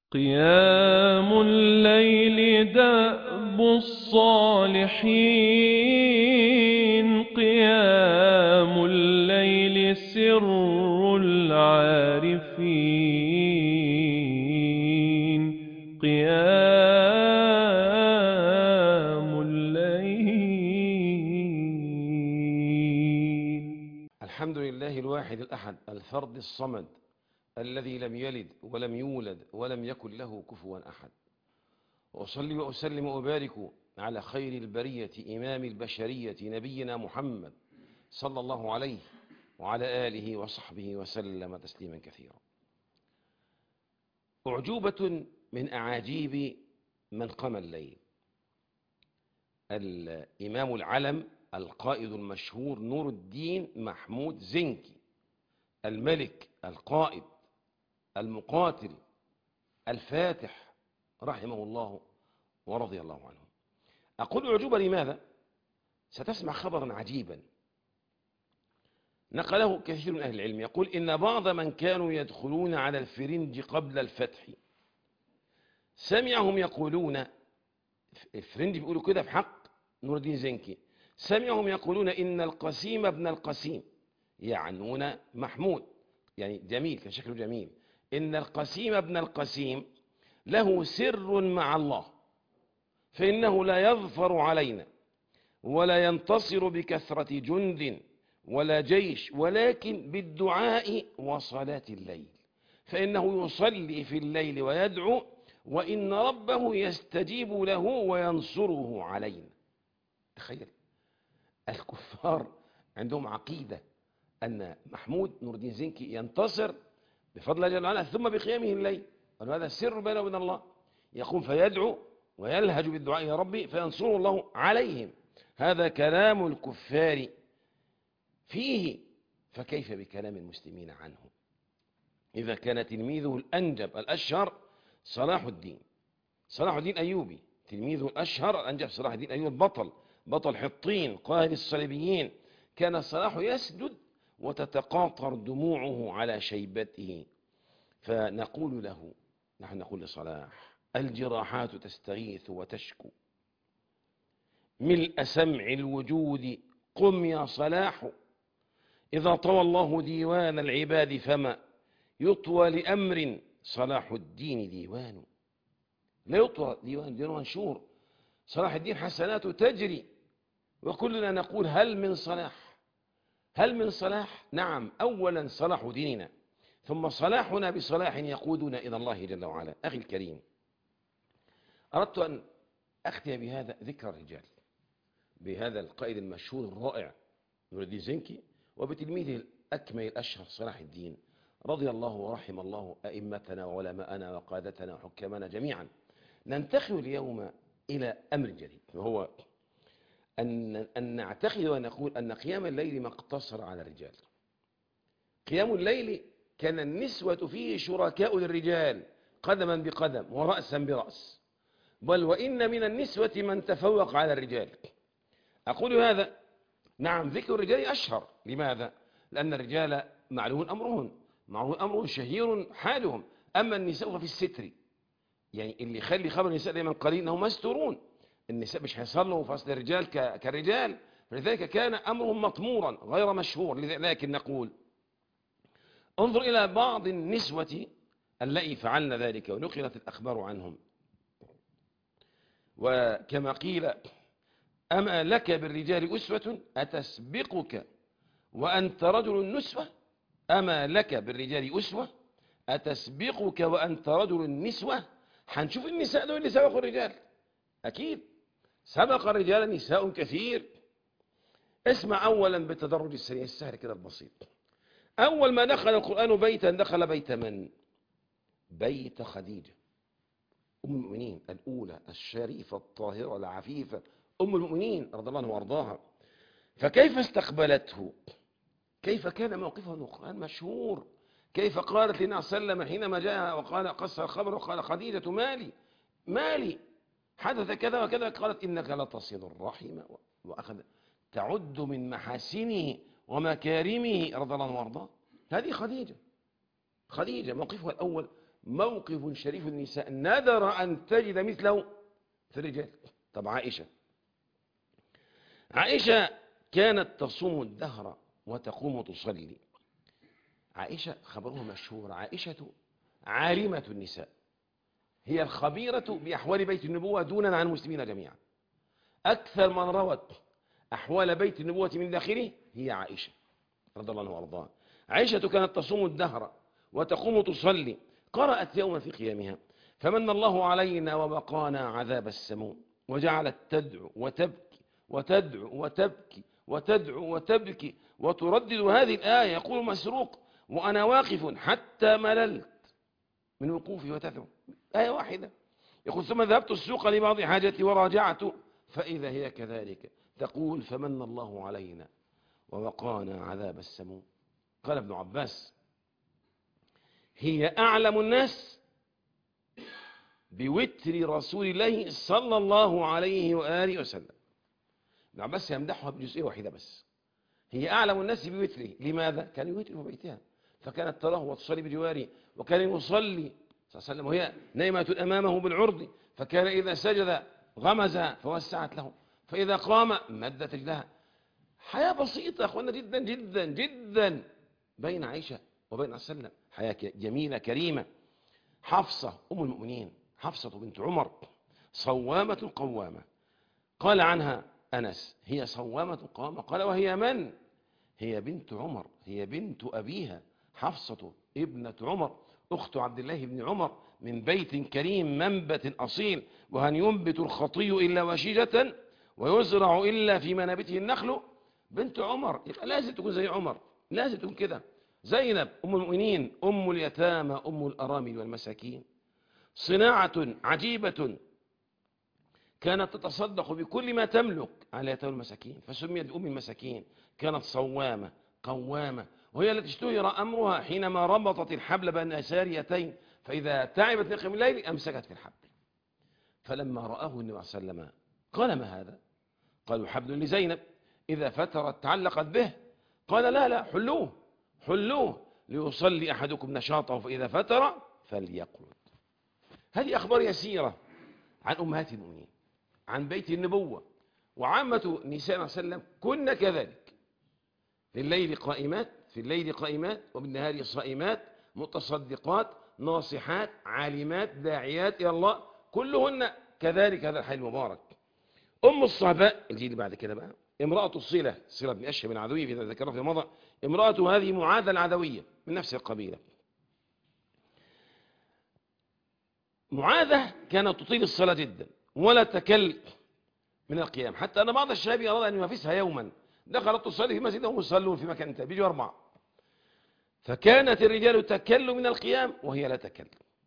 قيام الليل دأب الصالحين، قيام الليل سر العارفين، قيام الليل. الحمد لله الواحد الأحد الفرد الصمد الذي لم يلد ولم يولد ولم يكن له كفوا أحد. وأصلي وأسلم وأبارك على خير البرية إمام البشرية نبينا محمد صلى الله عليه وعلى آله وصحبه وسلم تسليما كثيرا. أعجوبة من أعاجيب من قام الليل، الإمام العلم القائد المشهور نور الدين محمود زنكي، الملك القائد المقاتل الفاتح رحمه الله ورضي الله عنه. أقول أعجوبة لماذا؟ ستسمع خبرا عجيبا نقله كثير من أهل العلم، يقول إن بعض من كانوا يدخلون على الفرنج قبل الفتح سمعهم يقولون، الفرنج بيقولوا كده في حق نور الدين زنكي، سمعهم يقولون إن القسيم ابن القسيم، يعنون محمود، يعني جميل، كان شكله جميل، إن القسيم ابن القسيم له سر مع الله، فإنه لا يظفر علينا ولا ينتصر بكثرة جند ولا جيش، ولكن بالدعاء وصلاة الليل، فإنه يصلي في الليل ويدعو، وإن ربه يستجيب له وينصره علينا. تخيل الكفار عندهم عقيدة أن محمود نور الدين زنكي ينتصر بفضل الله جل وعلا ثم بقيامه الليل، وهذا السر بينه وبين الله، يقوم فيدعو ويلهج بالدعاء يا ربي فينصره الله عليهم. هذا كلام الكفار فيه، فكيف بكلام المسلمين عنه؟ إذا كان تلميذه الأنجب الأشهر صلاح الدين أيوبي، تلميذه الأشهر الأنجب صلاح الدين أيوبي، بطل حطين قائد الصليبيين، كان صلاح يسجد وتتقاطر دموعه على شيبته، فنقول له، نحن نقول لصلاح: الجراحات تستغيث وتشكو، ملء سمع الوجود قم يا صلاح، إذا طوى الله ديوان العباد فما يطوى لأمر صلاح الدين ديوان. لا يطوى ديوان منشور، صلاح الدين حسناته تجري، وكلنا نقول هل من صلاح؟ نعم، أولا صلاح ديننا، ثم صلاحنا بصلاح يقودنا إلى الله جل وعلا. أخي الكريم، أردت أن أختم بهذا ذكر الرجال، بهذا القائد المشهور الرائع نور الدين زنكي، وبتلميذه الأكمل الأشهر صلاح الدين، رضي الله ورحم الله أئمتنا وعلماءنا وقادتنا وحكامنا جميعا. ننتقل اليوم إلى أمر جديد، وهو أن نعتقد ونقول أن قيام الليل ما اقتصر على الرجال. قيام الليل كان النسوة فيه شركاء للرجال قدما بقدم ورأسا برأس، بل وإن من النسوة من تفوق على الرجال. أقول هذا، نعم، ذكر الرجال أشهر. لماذا؟ لأن الرجال معلوم أمرهم شهير حالهم، أما النساء ففي الستر، يعني اللي يخلي خبر النساء دائما قليل أنهم مستورون، النساء مش هيصلوا فصل الرجال كالرجال، فلذلك كان أمرهم مطمورا غير مشهور. لكن نقول انظر إلى بعض النسوة اللائي فعلن ذلك ونقلت الأخبار عنهم، وكما قيل: أما لك بالرجال أسوة أتسبقك وأنت رجل نسوة، أما لك بالرجال أسوة أتسبقك وأنت رجل نسوة. هنشوف النساء دول اللي سبقوا الرجال، أكيد سبق الرجال نساء كثير. اسمع أولا بالتدرج السريع السهل كده البسيط. أول ما دخل القرآن بيتا دخل بيت من؟ بيت خديجة أم المؤمنين الأولى الشريفة الطاهرة العفيفة، أم المؤمنين رضي الله عنها وأرضاها. فكيف استقبلته؟ كيف كان موقفها؟ القرآن مشهور. كيف قالت لنا صلى الله عليه وسلم حينما جاء وقال قص الخبر وقال: خديجة مالي حدث كذا وكذا، قالت: إنك لتصل الرحم، وأخذ تعد من محاسنه ومكارمه رضي الله عنه وارضاه. هذه خديجة موقفها الأول موقف شريف النساء نادر أن تجد مثله في الرجال. طب عائشة كانت تصوم الدهر وتقوم تصلي. عائشة خبرها مشهور، عائشة عالمة النساء، هي الخبيرة بأحوال بيت النبوة دونا عن المسلمين جميعا. أكثر من روت أحوال بيت النبوة من داخله هي عائشة رضي الله عنها وارضاها. عائشة كانت تصوم الدهر وتقوم تصلي. قرأت يوما في قيامها: فمن الله علينا ووقانا عذاب السموم، وجعلت تدعو وتبكي وتدعو وتبكي وتدعو وتبكي وتردد هذه الآية. يقول مسروق: وأنا واقف حتى مللت من وقوفي وتدعو. آية واحدة. يقول: ثم ذهبت السوق لبعض حاجتي وراجعت فإذا هي كذلك تقول: فمن الله علينا ووقانا عذاب السموم. قال ابن عباس: هي أعلم الناس بوتر رسول الله صلى الله عليه وآله وسلم. ابن عباس يمدحها بجزئية واحدة بس: هي أعلم الناس بوتره. لماذا؟ كان يوتر في بيتها، فكانت تراه وتصلي بجواره، وكان يصلي صلى الله عليه وسلم وهي نايمة أمامه بالعرض، فكان إذا سجد غمزها فوسعت له، فإذا قام مدت رجلها. حياة بسيطة يا أخوانا جدا جدا جدا بين عائشة وبين صلى الله عليه وسلم، حياة جميلة كريمة. حفصة أم المؤمنين، حفصة بنت عمر، صوامة قوامة. قال عنها أنس: هي صوامة قوامة. قال: وهي من؟ هي بنت عمر، هي بنت أبيها حفصة ابنة عمر، أخت عبد الله بن عمر، من بيت كريم منبت أصيل. وهل ينبت الخطي إلا وشيجة، ويزرع إلا في منابته النخل. بنت عمر، يبقى لازم تكون زي عمر، لازم تكون كده. زينب أم المؤمنين، أم اليتامى، أم الأرامل والمساكين، صناعة عجيبة، كانت تتصدق بكل ما تملك على يتامى المساكين، فسميت بأم المساكين. كانت صوامة قوامة، وهي التي اشتهر أمرها حينما ربطت الحبل بين ساريتين، فإذا تعبت من قيام الليل أمسكت في الحبل. فلما رآه النبي صلى الله عليه وسلم قال: ما هذا؟ قالوا: حبل لزينب، إذا فترت تعلقت به. قال: لا حلوه ليصلي أحدكم نشاطه، فإذا فتر فليقعد. هذه أخبار يسيرة عن أمهات المؤمنين، عن بيت النبوة. وعامة نساء صلى الله عليه وسلم كن كذلك، في الليل قائمات وبالنهار صائمات، متصدقات، ناصحات، عالمات، داعيات إلى الله، كلهن كذلك هذا الحي المبارك. أم الصهباء الجيل بعد كده بقى، امرأة صلة بن أشهب العدوي في ذكرها في مضى. امرأة هذه معاذة العدوية من نفس القبيلة. معاذة كانت تطيل الصلاة جدا ولا تكل من القيام، حتى أن بعض الشباب أراد أن ينافسها يوما، دخلت تصلي في مسجد وهم يصلون في مكان انتهى بيجوا 4، فكانت الرجال تكل من القيام وهي لا تكل.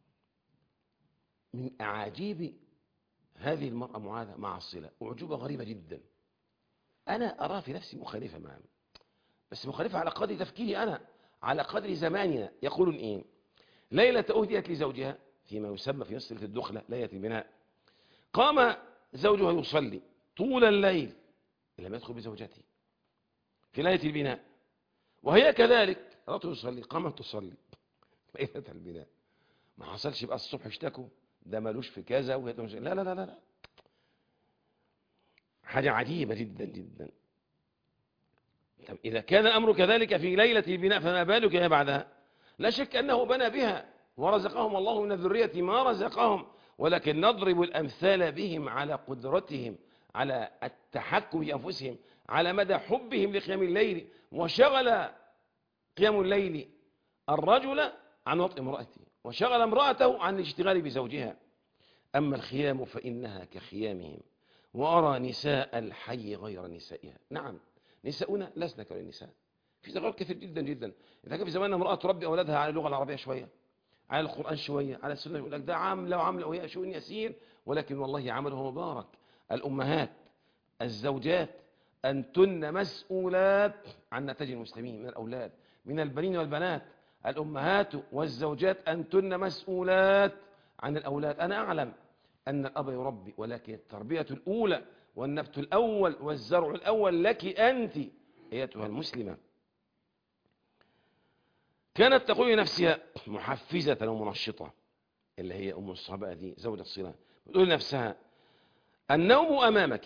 من أعاجيب هذه المرأة معاذة مع الصلة أعجوبة غريبة جدا. أنا أرى في نفسي مخالفة معها، بس مخالفة على قدر تفكيري أنا، على قدر زماننا. يقولون إيه؟ ليلة أهديت لزوجها فيما يسمى في مسألة الدخلة ليلة البناء، قام زوجها يصلي طول الليل لم يدخل بزوجته في ليلة البناء، وهي كذلك رأته يصلي قامت تصلي ليلة البناء. ما حصلش بقى الصبح اشتكوا ده مالوش في كذا وهي لا لا لا لا، حاجة عجيبة جدا جدا. طب إذا كان الأمر كذلك في ليلة البناء فما بالك يا بعدها؟ لا شك أنه بنى بها ورزقهم الله من الذرية ما رزقهم، ولكن نضرب الأمثال بهم على قدرتهم على التحكم بأنفسهم، على مدى حبهم لقيام الليل. وشغل قيام الليل الرجل عن وطء امرأته، وشغل امرأته عن الاشتغال بزوجها. أما الخيام فإنها كخيامهم، وأرى نساء الحي غير نسائها. نعم نساؤنا لسنا كالنساء، في تغير كثير جدا جدا. إذا كان في زماننا امرأة تربي أولادها على اللغة العربية شوية، على القرآن شوية، على السنة، يقول لك ده عاملة وهي شؤون يسير، ولكن والله عمله مبارك. الأمهات الزوجات أنتن مسؤولات عن نتاج المسلمين من الأولاد، من البنين والبنات. الأمهات والزوجات أنتن مسؤولات عن الأولاد. أنا أعلم أن الأب يربي، ولكن التربية الأولى والنبت الأول والزرع الأول لك أنت أيتها المسلمة. كانت تقول لنفسها محفزة ومنشطة: اللي هي أم الصحابة دي زوجة صلة، بتقول لنفسها: النوم أمامك،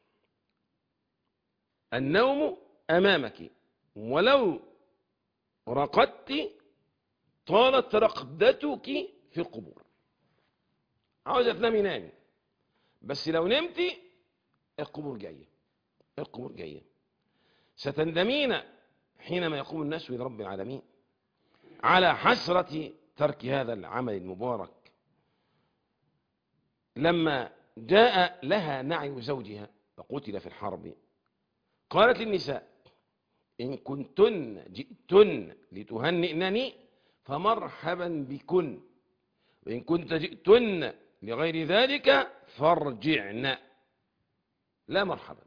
النوم أمامك، ولو رقدت طالت رقدتك في القبور. عاوزة تنامي نامي، بس لو نمتي القبور جاية، القبور جاية. ستندمين حينما يقوم الناس إلى رب العالمين على حسرة ترك هذا العمل المبارك. لما جاء لها نعي زوجها وقتل في الحرب، قالت للنساء: إن كنتن جئتن لتهنئنني فمرحبا بكن، وإن كنت جئتن لغير ذلك فارجعن، لا مرحبا.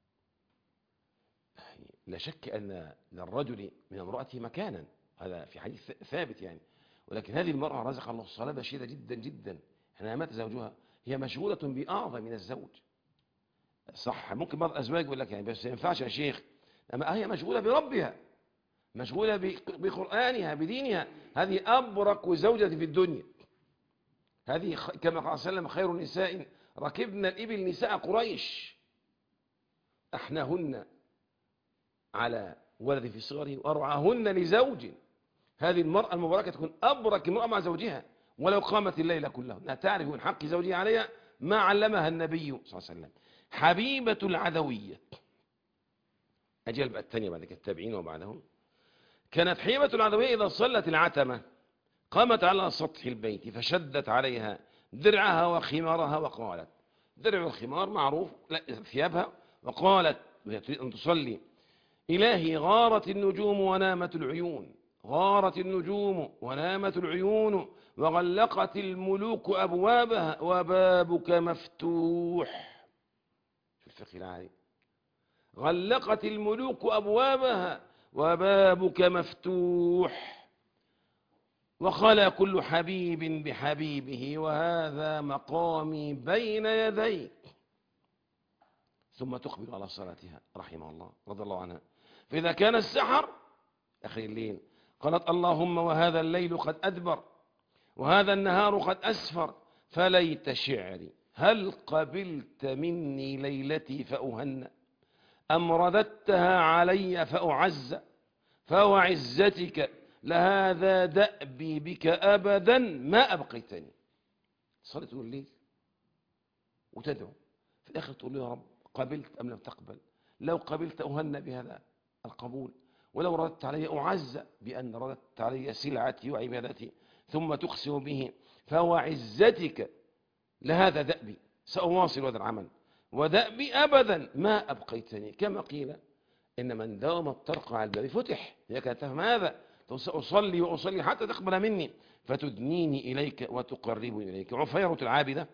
لا شك أن للرجل من امرأته مكانا، هذا في حديث ثابت يعني، ولكن هذه المرأة رزق الله صلابة شديدة جدا جدا. حينما مات زوجها هي مشغولة بأعظم من الزوج. صح، ممكن بعض الأزواج يقول لك يعني بس ما ينفعش يا شيخ، أما هي مشغولة بربها، مشغولة بقرآنها بدينها. هذه أبرك زوجة في الدنيا. هذه كما قال صلى الله عليه وسلم: خير النساء ركبنا الإبل نساء قريش، أحناهن على ولد في صغره وأرعاهن لزوج. هذه المرأة المباركة تكون أبرك امرأة مع زوجها، ولو قامت الليل كله أنها تعرف من حق زوجها عليها ما علمها النبي صلى الله عليه وسلم. حبيبة العدوية، أجل بقى الثانية بعد التابعين وبعدهم. كانت حبيبة العدوية إذا صلت العتمة قامت على سطح البيت فشدت عليها درعها وخمارها وقالت، درع الخمار معروف ثيابها، وقالت وهي تريد أن تصلي: إلهي غارت النجوم ونامت العيون، غارت النجوم ونامت العيون، وغلقت الملوك أبوابها وبابك مفتوح. شوف الفقه العالي: غلقت الملوك أبوابها وبابك مفتوح، وخلا كل حبيب بحبيبه، وهذا مقامي بين يديك. ثم تقبل على صلاتها رحمه الله رضي الله عنها. فإذا كان السحر آخر الليل قالت: اللهم وهذا الليل قد أدبر وهذا النهار قد أسفر، فليت شعري هل قبلت مني ليلتي فأهنأ، أم رددتها علي فأعز، فوعزتك لهذا دأبي بك أبدا ما أبقيتني. صلي طول الليل وتدعو، في الآخر تقول له: يا رب قبلت أم لم تقبل؟ لو قبلت أهنأ بهذا القبول، ولو رددت علي أعز بأن رددت علي سلعتي وعبادتي. ثم تقسم به: فوعزتك لهذا دأبي، سأواصل هذا العمل، ودأبي أبدا ما أبقيتني. كما قيل: إن من داوم الطرق على الباب فتح. هي كانت تفهم هذا: سأصلي وأصلي حتى تقبل مني، فتدنيني إليك وتقربني إليك. عفيرة العابدة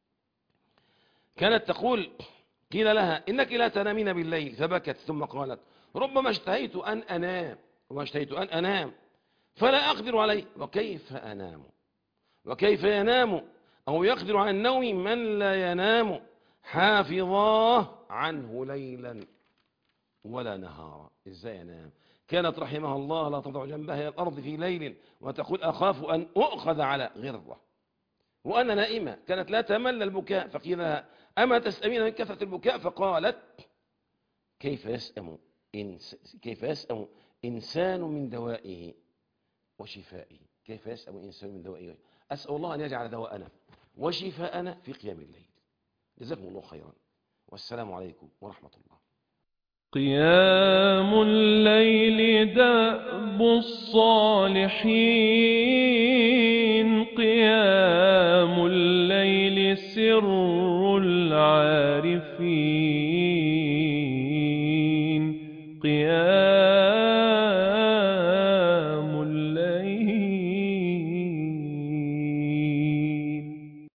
كانت تقول: قيل لها: إنك لا تنامين بالليل، فبكت ثم قالت: ربما اشتهيت أن أنام وما اشتهيت أن أنام فلا أقدر عليه. وكيف أنام وكيف ينام أو يقدر على النوم من لا ينام حافظاه عنه ليلا ولا نهارا. إزاي ينام؟ كانت رحمها الله لا تضع جنبها إلى الأرض في ليل وتقول: أخاف أن أؤخذ على غرضة وأنا نائمة. كانت لا تمل البكاء، فقيل لها: أما تسأمين من كثرة البكاء؟ فقالت: كيف يسأم إنسان من دوائه وشفائه. كيف يسأم إنسان من دوائه؟ أسأل الله أن يجعل دواءنا وشفاءنا في قيام الليل. جزاكم الله خيرا، والسلام عليكم ورحمة الله. قيام الليل دأب الصالحين، قيام الليل سر العارفين، قيام